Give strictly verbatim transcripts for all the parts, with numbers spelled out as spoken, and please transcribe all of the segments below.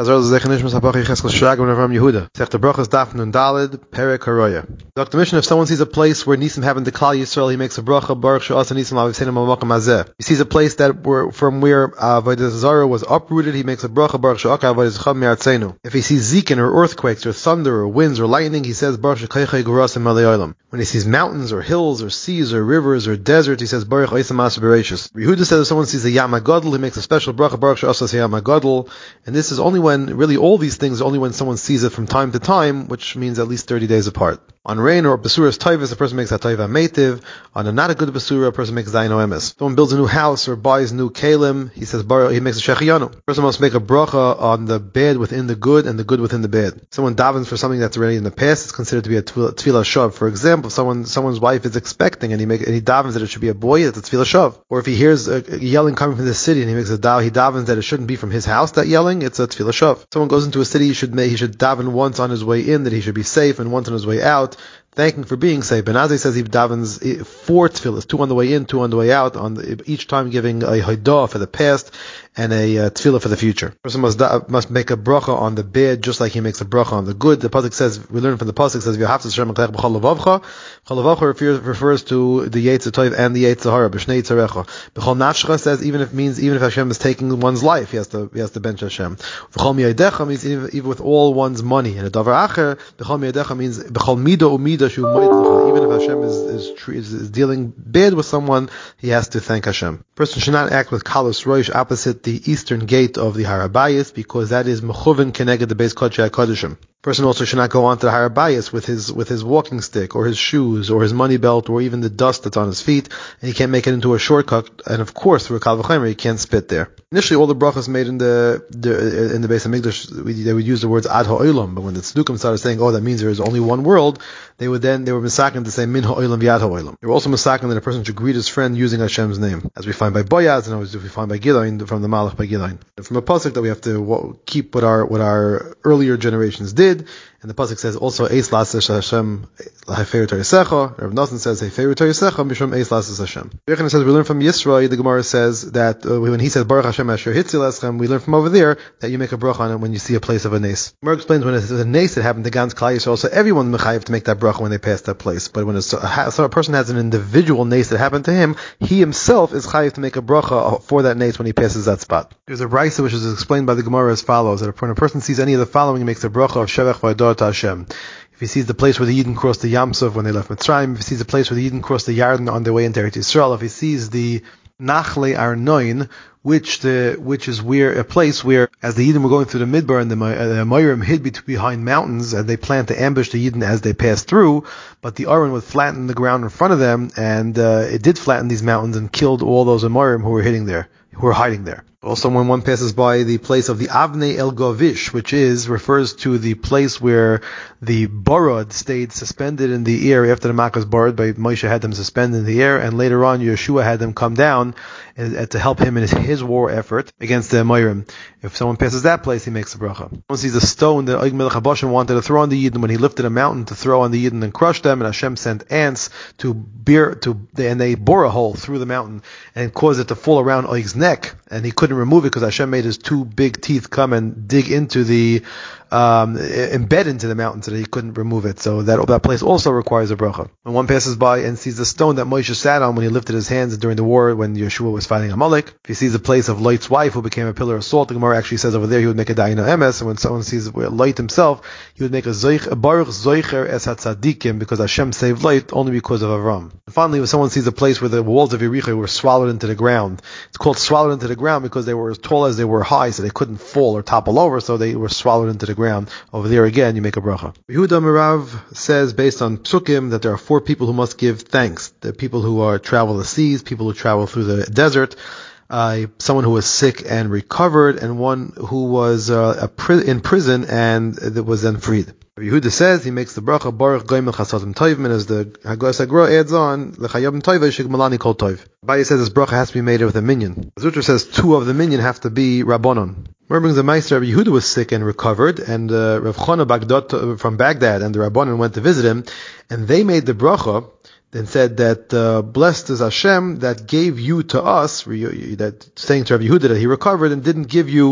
Azar Zechanishmas Hapachi Cheskel Shagam Avram Yehuda. Sech the brachas Daf Nun Daled Perek Haroya. Doctor Mishnah, if someone sees a place where Nisim happened to Klal Yisrael, he makes a bracha Baruch She'asa Nisim Lavisenim Mamakam Hazeh. He sees a place that were from where Avodah Zarah was uprooted, he makes a bracha Baruch She'aka Avodah Zecham Me'artzenu. If he sees zikin or earthquakes or thunder or winds or lightning, he says Baruch She'kaychei Gurasim Malei Olam. When he sees mountains or hills or seas or rivers or deserts, he says Baruch Oisam Asher Bereshis. Yehuda says if someone sees a Yam HaGadol, he makes a special bracha Baruch She'asa Yam HaGadol, and this is only when really all these things only when someone sees it from time to time, which means at least thirty days apart. On rain or Basuras Taivas, a person makes a Taiva Meitiv. On a not a good Basura, a person makes Zaino Emes. Someone builds a new house or buys new Kalim, he says Bar, he makes a Shechianu. A person must make a bracha on the bad within the good and the good within the bad. Someone davens for something that's already in the past, it's considered to be a Tefillah Shav. For example, if someone someone's wife is expecting and he make and he davens that it should be a boy, it's a Tefillah Shav. Or if he hears a, a yelling coming from the city and he makes a dav, he davens that it shouldn't be from his house, that yelling, it's a Tefillah Shav. Someone goes into a city, he should make, he should daven once on his way in that he should be safe and once on his way out, thanking for being safe. Benazi says he davens four tefillahs, two on the way in, two on the way out, on the, each time giving a haidah for the past and a uh, tefillah for the future. Person must da, must make a bracha on the bad, just like he makes a bracha on the good. The pasuk says, we learn from the pasuk says, "V'yahavtas Hashem b'chol levavcha." B'chol levavcha refers to the Yetzer Tov and the Yetzer Hara. B'shnei Yitzarecha. B'chol nafshecha says even if means even if Hashem is taking one's life, he has to he has to bench Hashem. B'chol miyadecha means even, even with all one's money. And a davar acher, b'chol miyadecha means b'chol mida umida shu moed. Even if Hashem is is, is is dealing bad with someone, he has to thank Hashem. Person should not act with kalus roish opposite the eastern gate of the Har HaBayis, because that is mechuven keneged the Beis Kodshei HaKodeshim. Person also should not go onto the Har HaBayis with his with his walking stick or his shoes or his money belt or even the dust that's on his feet, and he can't make it into a shortcut. And of course, through a kal v'chomer, he can't spit there. Initially, all the brachas made in the, the in the Beis Hamikdash, we, they would use the words ad ha'olam, but when the tzdukim started saying, "Oh, that means there is only one world," they would then they were misakin to say min ha'olam v'yad ha'olam. They were also misakin that a person should greet his friend using Hashem's name, as we find by Boyaz and as we find by Gilain from the Malach by Gilain. And from a pasuk that we have to keep what our what our earlier generations did. And the pasuk says also Eis Lasis Hashem Hafeiru Torisecha. Rav Nosson says Hafeiru Torisecha Mishum Eis Lasis Hashem. Yochanan says we learn from Yisro. The Gemara says that uh, when he says Baruch Hashem Asher Hitzil Eschem, we learn from over there that you make a bracha on it when you see a place of a nes. Gemara explains when it's a nes that happened to Gans Klal Yisrael, so everyone mechayev to make that bracha when they pass that place. But when it's, a, so a person has an individual nes that happened to him, he himself is chayev to make a bracha for that nes when he passes that spot. There's a brayso which is explained by the Gemara as follows: that when a person sees any of the following, he makes a bracha of Shevach V'Ador to Hashem. If he sees the place where the Yidden crossed the Yam Suf when they left Mitzrayim, if he sees the place where the Yidden crossed the Yarden on their way into Eretz Yisrael, if he sees the Nachle Arnoin, which the which is where a place where, as the Yidden were going through the Midbar and the, the Mayrim hid behind mountains, and they planned to ambush the Yidden as they passed through, but the Aron would flatten the ground in front of them, and uh, it did flatten these mountains and killed all those Amorim who were hitting there, who were hiding there. Also, when one passes by the place of the Avnei El Govish, which is refers to the place where the Borod stayed suspended in the air after the Makkah's Borod, by Moshe had them suspended in the air, and later on Yeshua had them come down and, and to help him in his, his war effort against the Amorim. If someone passes that place, he makes a bracha. Someone sees a stone that Og Melech HaBashan wanted to throw on the Yidden when he lifted a mountain to throw on the Yidden and crush them, and Hashem sent ants to bear to and they bore a hole through the mountain and caused it to fall around Og's neck, and he couldn't remove it because Hashem made his two big teeth come and dig into the, um, embed into the mountain so that he couldn't remove it. So that that place also requires a bracha. When one passes by and sees the stone that Moshe sat on when he lifted his hands during the war when Yeshua was fighting Amalek, if he sees the place of Lot's wife who became a pillar of salt, the Gemara actually says over there he would make a Dayina Emes, and when someone sees Lot himself, he would make a, zoich, a Baruch Zoicher Es HaTzadikim, because Hashem saved Lot only because of Avram. And finally, when someone sees a place where the walls of Yericho were swallowed into the ground, it's called swallowed into the ground because they were as tall as they were high, so they couldn't fall or topple over, so they were swallowed into the ground. Over there again, you make a bracha. Yehuda Merav says, based on Psukim, that there are four people who must give thanks. The people who are travel the seas, people who travel through the desert, uh, someone who was sick and recovered, and one who was uh, a pri- in prison and was then freed. Yehuda says he makes the bracha Baruch Goimel Chasadim Tovim, and as the Hagos Agra adds on, L'chayim Tovah Shigmalani Kol Tov. Abaye says this bracha has to be made with a minyan. Zutra says two of the minyan have to be Rabbanon. Where brings the Meister, Rabbi Yehuda was sick and recovered, and uh, Rav Chana Bagdad from Baghdad and the Rabbanon went to visit him, and they made the bracha, then said that uh, blessed is Hashem that gave you to us, that saying to Rabbi Yehuda that he recovered and didn't give you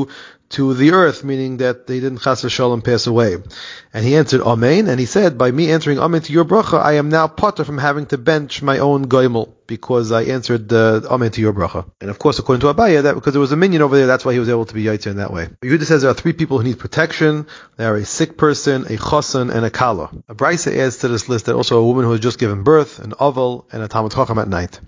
to the earth, meaning that they didn't chas v'shalom pass away. And he answered Amen, and he said, by me answering Amen to your bracha, I am now potter from having to bench my own goimel, because I answered uh, Amen to your bracha. And of course, according to Abaya, that because there was a minion over there, that's why he was able to be yaitzer in that way. Yehuda says there are three people who need protection. They are a sick person, a chosan, and a kala. A brisa adds to this list that also a woman who has just given birth, an oval, and a talmid chacham at night.